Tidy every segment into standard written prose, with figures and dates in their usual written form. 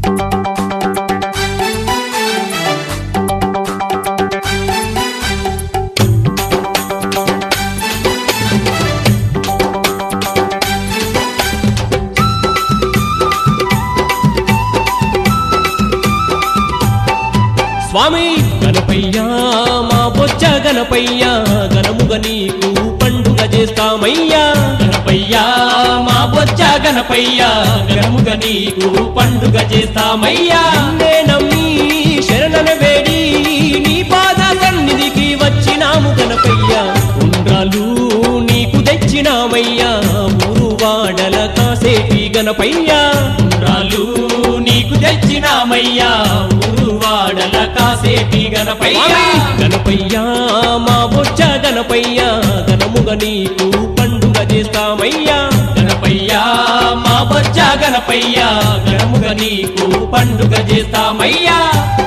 స్వామి గణపయ్యా మా బొజ్జ గణపయ్యా ఘనముగా నీకు పండుగ చేస్తామయ్యా గణపయ్యా మా బొజ్జ గణపయ్యా ఘనముగా నీకు పండుగ చేస్తామయ్యా నిన్నే నమ్మి శరణన వేడి నీ పాద సన్నిధికి వచ్చినాము గణపయ్యా ఉండ్రాలు నీకు తెచ్చినామయ్యా ఊరు వాడల కాసేటి గణపయ్యా ఉండ్రాలు నీకు తెచ్చినామయ్యా ఊరు వాడల కాసేటి గణపయ్యా గణపయ్యా మా బొజ్జ గణపయ్యా ఘనముగా నీకు పండుగ చేస్తామయ్యా గణపయ్యా మా బొజ్జ గణపయ్యా ఘనముగా నీకు పండుగ చేస్తామయ్యా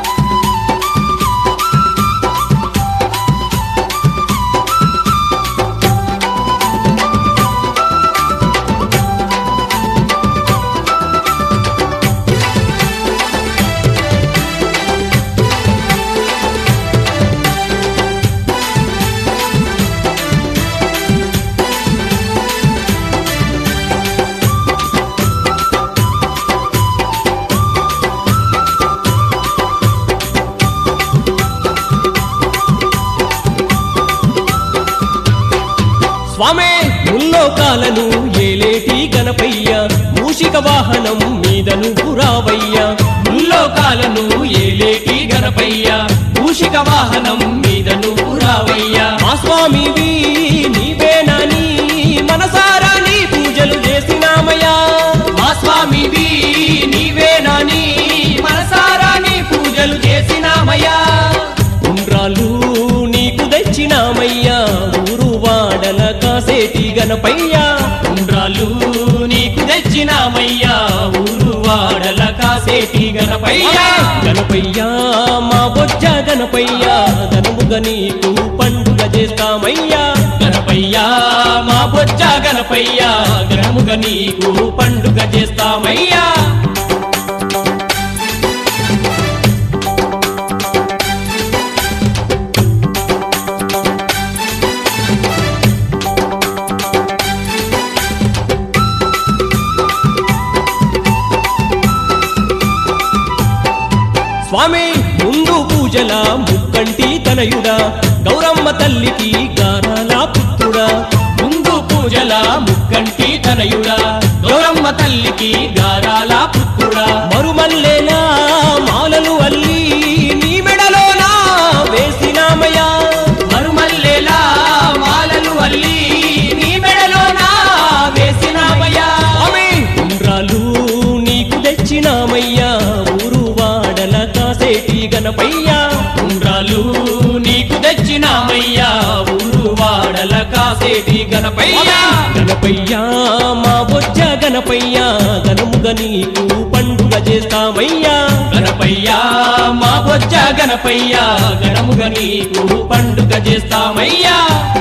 స్వామే ముల్లోకాలను ఏలేటి గణపయ్యా మూషిక వాహనం మీద నువ్వు రావయ్యా ముల్లోకాలను ఏలేటి గణపయ్యా మూషిక వాహనం మీద నువ్వు రావయ్యా మా స్వామివి నీవేనాని మనసారా నీ పూజలు చేసినామయ్యా మా స్వామివి నీవేనాని మనసారా నీ పూజలు చేసినామయ్యా ఉండ్రాలు నీకు తెచ్చినామయ్యా ఊరు వాడల కాసేటి గణపయ్యా ఉండ్రాలు నీకు తెచ్చినామయ్యా ఊరు వాడల కాసేటి గణపయ్యా గణపయ్యా మా బొజ్జ గణపయ్యా ఘనముగా నీకు పండుగ చేస్తామయ్యా గణపయ్యా మా బొజ్జ గణపయ్యా ఘనముగా నీకు పండుగ చేస్తామయ్యా స్వామి ముందు పూజల ముక్కంటి తనయుడా గౌరమ్మ తల్లికి గారాల పుత్రుడా ముందు పూజల ముక్కంటి తనయుడా గౌరమ్మ తల్లికి గారాల పుత్రుడా మరుమల్లేనా మాలలు అల్లి నీ మెడలోనా వేసినామయ్యా మరుమల్లేలా మాలలు అల్లి నీ మెడలోనా వేసినామయ్యా స్వామి ఉండ్రాలు నీకు తెచ్చినామయ్యా ఊరు వాడల కాసేటి గణపయ్యా ఉండ్రాలు నీకు తెచ్చినామయ్యా ఊరు వాడల కాసేటి గణపయ్యా గణపయ్యా మా బొజ్జ గణపయ్యా ఘనముగా నీకు పండుగ చేస్తామయ్యా గణపయ్యా మా బొజ్జ గణపయ్యా ఘనముగా నీకు పండుగ చేస్తామయ్యా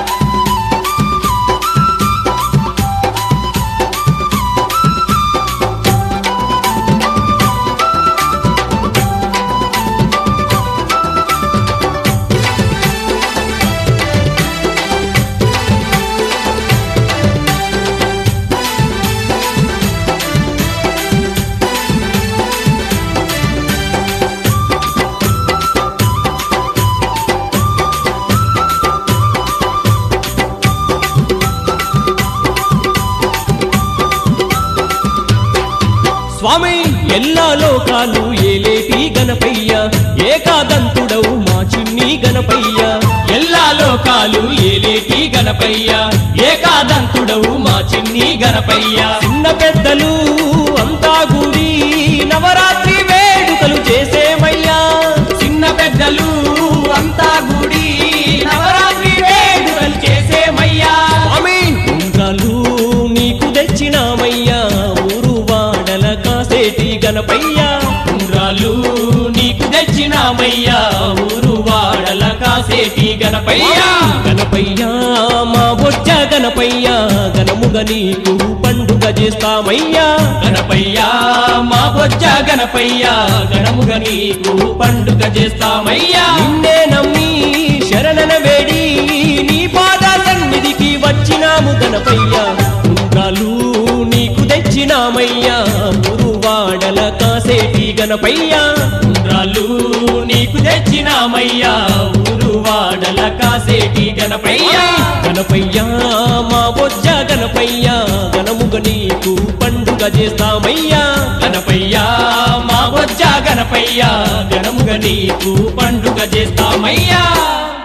స్వామి ఎల్లా లోకాలు ఏలేటి గణపయ్యా ఏకాదంతుడవు మా చిన్ని గణపయ్యా ఎల్లా లోకాలు ఏలేటి గణపయ్యా ఏకాదంతుడవు మా చిన్ని గణపయ్యా చిన్న పెద్దలు అంతా కూడి నవరాత్రి వేడుకలు చేసేమయ్యా చిన్న పెద్దలు అంతా గుడి నవరాత్రి వేడుకలు చేసేమయ్యా స్వామి ఉండ్రాలు నీకు తెచ్చినామయ్యా ఊరు వాడల కాసేటి గణపయ్యా ఉండ్రాలు నీకు తెచ్చినామయ్యా ఊరు వాడల కాసేటి గణపయ్యా గణపయ్యా మా బొజ్జ గణపయ్యా ఘనముగా నీకు పండుగ చేస్తామయ్యా గణపయ్యా మా బొజ్జ గణపయ్యా గణముగ నీకు పండుగ చేస్తామయ్యా నిన్నే నమ్మి శరణన వేడి నీ పాద సన్నిధికి వచ్చినాము గణపయ్యా ఉండ్రాలు నీకు తెచ్చినామయ్యా ఊరువాడల కాసేటి గణపయ్యా ఉండ్రాళ్ళు నీకు తెచ్చినామయ్యా ఊరువాడల కాసేటి గణపయ్యా గణపయ్యా మా బొజ్జ గణపయ్యా గణముగ నీకు పండుగ చేస్తామయ్యా గణపయ్యా మా బొజ్జ గణపయ్యా గణముగ నీకు పండుగ చేస్తామయ్యా